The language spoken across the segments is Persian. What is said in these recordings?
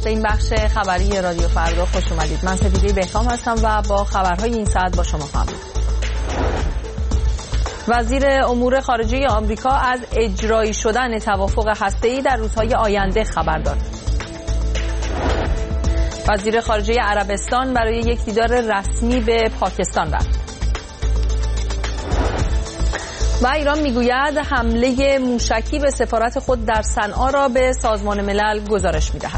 به این بخش خبری رادیو فردا خوش اومدید. من سپیده بهرام هستم و با خبرهای این ساعت با شما خواهم بود. وزیر امور خارجه آمریکا از اجرایی شدن توافق هسته‌ای در روزهای آینده خبر داد. وزیر خارجه عربستان برای یک دیدار رسمی به پاکستان رفت. و ایران میگوید حمله موشکی به سفارت خود در صنعا را به سازمان ملل گزارش می‌دهد.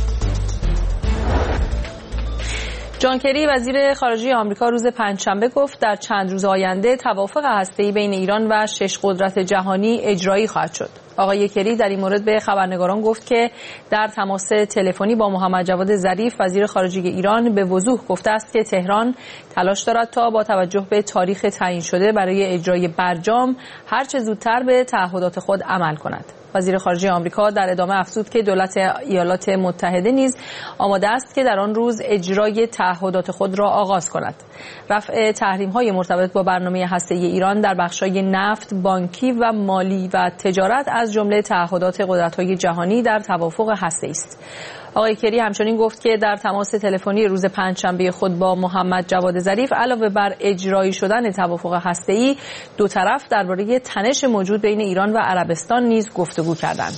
جان کری وزیر خارجه آمریکا روز پنجشنبه گفت در چند روز آینده توافق هسته‌ای بین ایران و 6 قدرت جهانی اجرایی خواهد شد. آقای کری در این مورد به خبرنگاران گفت که در تماس تلفنی با محمد جواد ظریف وزیر خارجه ایران به وضوح گفته است که تهران تلاش دارد تا با توجه به تاریخ تعیین شده برای اجرای برجام هر چه زودتر به تعهدات خود عمل کند. وزیر خارجه آمریکا در ادامه افزود که دولت ایالات متحده نیز آماده است که در آن روز اجرای تعهدات خود را آغاز کند. رفع تحریم‌های مرتبط با برنامه هسته‌ای ایران در بخش‌های نفت، بانکی و مالی و تجارت از جمله تعهدات قدرت‌های جهانی در توافق هسته‌ای است. آقای کری همچنین گفت که در تماس تلفنی روز پنجشنبه خود با محمد جواد ظریف علاوه بر اجرایی شدن توافق هسته‌ای دو طرف درباره تنش موجود بین ایران و عربستان نیز گفتگو کردند.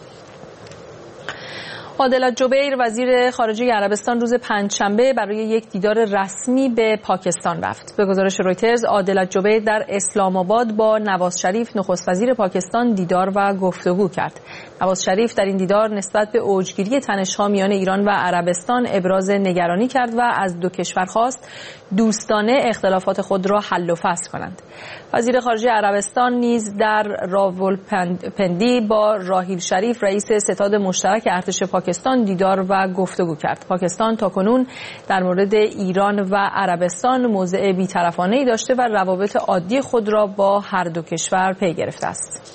عادل الجبیر وزیر خارجه عربستان روز پنجشنبه برای یک دیدار رسمی به پاکستان رفت. به گزارش رویترز عادل الجبیر در اسلام آباد با نواز شریف نخست وزیر پاکستان دیدار و گفتگو کرد. نواز شریف در این دیدار نسبت به اوجگیری تنش‌ها میان ایران و عربستان ابراز نگرانی کرد و از دو کشور خواست دوستانه اختلافات خود را حل و فصل کنند. وزیر خارجه عربستان نیز در راولپندی با راحیل شریف رئیس ستاد مشترک ارتش پاکستان دیدار و گفتگو کرد. پاکستان تاکنون در مورد ایران و عربستان موضع بی‌طرفانه‌ای داشته و روابط عادی خود را با هر دو کشور پی گرفته است.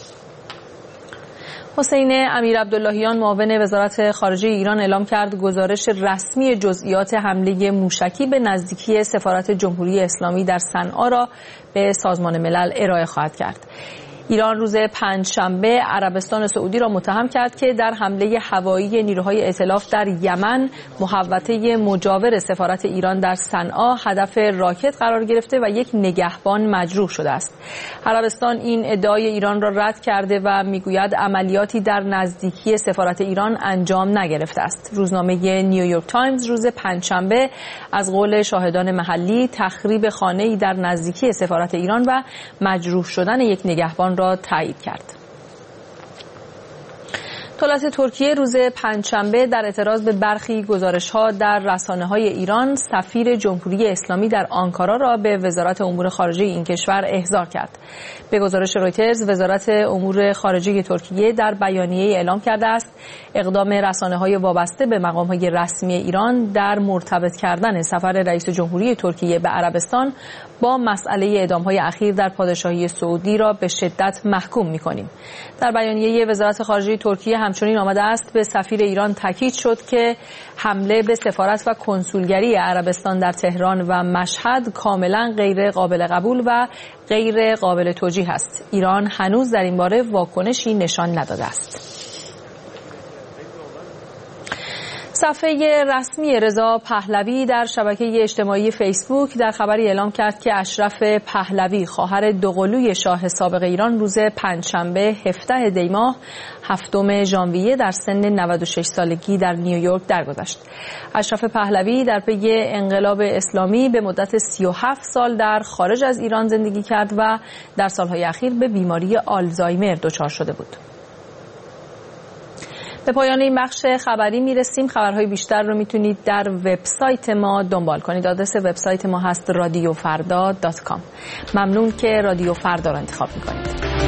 حسین امیرعبداللهیان معاون وزارت خارجه ایران اعلام کرد گزارش رسمی جزئیات حمله موشکی به نزدیکی سفارت جمهوری اسلامی در صنعا را به سازمان ملل ارائه خواهد کرد. ایران روز پنجشنبه عربستان سعودی را متهم کرد که در حمله هوایی نیروهای ائتلاف در یمن محوطه مجاور سفارت ایران در صنعا هدف راکت قرار گرفته و یک نگهبان مجروح شده است. عربستان این ادعای ایران را رد کرده و میگوید عملیاتی در نزدیکی سفارت ایران انجام نگرفته است. روزنامه نیویورک تایمز روز پنجشنبه از قول شاهدان محلی تخریب خانه‌ای در نزدیکی سفارت ایران و مجروح شدن یک نگهبان را تایید کرد. دولت ترکیه روز پنجشنبه در اعتراض به برخی گزارش‌ها در رسانه‌های ایران سفیر جمهوری اسلامی در آنکارا را به وزارت امور خارجه این کشور احضار کرد. به گزارش رویترز وزارت امور خارجه ترکیه در بیانیه‌ای اعلام کرده است اقدام رسانه‌های وابسته به مقام‌های رسمی ایران در مرتبط کردن سفر رئیس جمهوری ترکیه به عربستان با مسئله اعدام‌های اخیر در پادشاهی سعودی را به شدت محکوم می‌کنیم. در بیانیه وزارت خارجه ترکیه همچنین آمده است به سفیر ایران تاکید شد که حمله به سفارت و کنسولگری عربستان در تهران و مشهد کاملا غیر قابل قبول و غیر قابل توجیه است. ایران هنوز در این باره واکنشی نشان نداده است. صفحه رسمی رضا پهلوی در شبکه اجتماعی فیسبوک در خبری اعلام کرد که اشرف پهلوی خواهر دوقلوی شاه سابق ایران روز پنجشنبه 17 دی ماه 7 ژانویه در سن 96 سالگی در نیویورک درگذشت. اشرف پهلوی در پی انقلاب اسلامی به مدت 37 سال در خارج از ایران زندگی کرد و در سالهای اخیر به بیماری آلزایمر دچار شده بود. به پایان این بخش خبری میرسیم. خبرهای بیشتر رو میتونید در وبسایت ما دنبال کنید. آدرس وبسایت ما هست radiofrda.com. ممنون که رادیو فردا رو انتخاب میکنید.